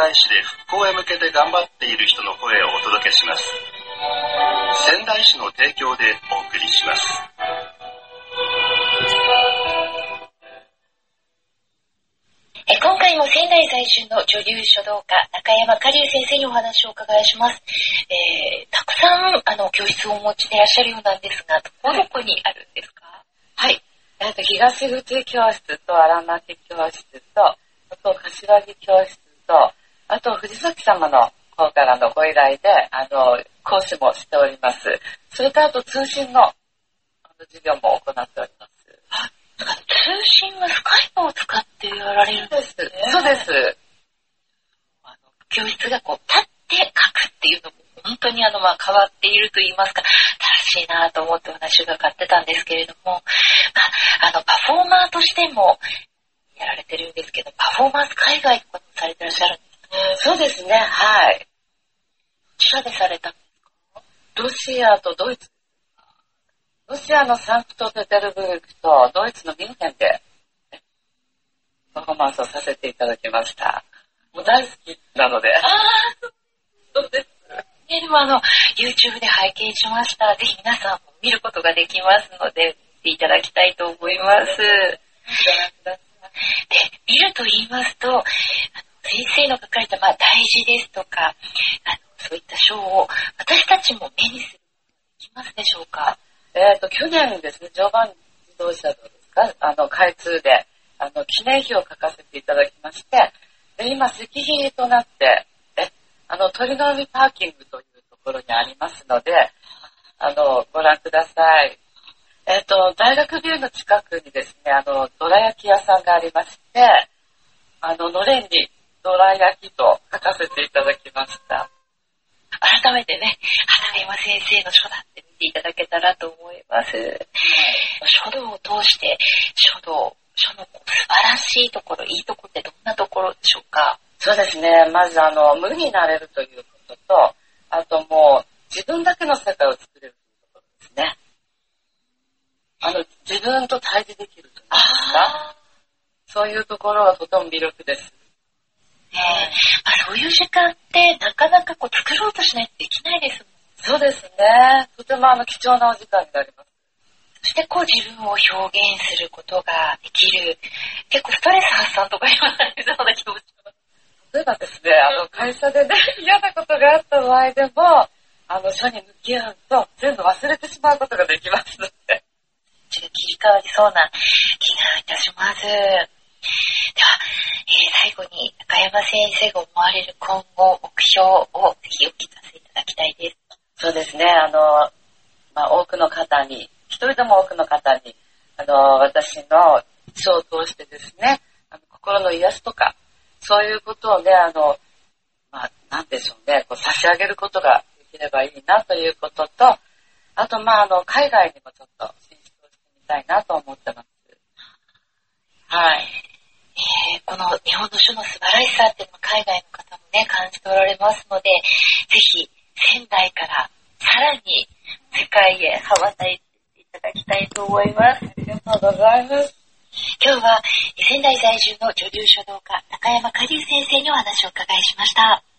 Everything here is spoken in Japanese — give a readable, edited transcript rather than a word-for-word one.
台市で復興へ向けて頑張っている人の声をお届けします。仙台市の提供でお送りします。 今回も仙台在住の女流書道家中山かりゅう先生にお話をお伺いします。たくさん教室をお持ちでいらっしゃるようなんですが、どこにあるんですか？ はい、東口教室と荒牧教室と、あと柏木教室と、あと藤崎様の方からのご依頼で講師もしております。それからあと通信の授業も行っております。 通信はスカイプを使ってやられるんですね。 そうです。 教室が立って書くっていうのも本当に変わっていると言いますか、正しいなと思ってお話を伺ってたんですけれども、パフォーマーとしてもやられてるんですけど、パフォーマンス海外とかもされてらっしゃるんですか？ そうですね、はい。 どちらでされたんですか？ ロシアとドイツ。ロシアのサンクトペテルブルクとドイツのミュンヘンでパフォーマンスをさせていただきました。もう大好きなので。 そうです。でもYouTube で拝見しました。ぜひ皆さんも見ることができますので、見ていただきたいと思います。で、見ると言いますと、先生の書かれた大事ですとか、そういった書を私たちも目にすることができますでしょうか？ 去年ですね、常磐自動車道ですか、開通で、記念碑を書かせていただきまして、で、今、石碑となって、鳥の海パーキングというところにありますので、ご覧ください。大学ビューの近くにですね、どら焼き屋さんがありまして、のれんにどら焼きと書かせていただきました。 改めてね、中山先生の書だって見ていただけたらと思います。書道を通して書の素晴らしいところ、いいところってどんなところでしょうか？ そうですね、まず無になれるということと、あともう自分だけの世界を作れるというところですね。自分と対峙できるというんですか、そういうところがとても魅力です。 そういう時間ってなかなか作ろうとしないとできないですもん。 そうですね。とても貴重なお時間になります。 そして自分を表現することができる。結構ストレス発散とか言わないそうな気持ちが。 例えばですね、会社でね、嫌なことがあった場合でも、書に向き合うと全部忘れてしまうことができますので。 切り替わりそうな気がいたします。では、最後に中山先生が思われる今後目標をぜひお聞かせいただきたいです。 そうですね、多くの方に、一人でも多くの方に、私の書を通してですね、心の癒しとか、そういうことをね、なんでしょうね、差し上げることができればいいなということと、あと、海外にもちょっと進出をしてみたいなと思ってます。はい。 この日本の書の素晴らしさっていうのは海外の方もね、感じておられますので、ぜひ仙台からさらに世界へ羽ばたいていただきたいと思います。 ありがとうございます。 今日は仙台在住の女流書道家中山かりゅう先生にお話をお伺いしました。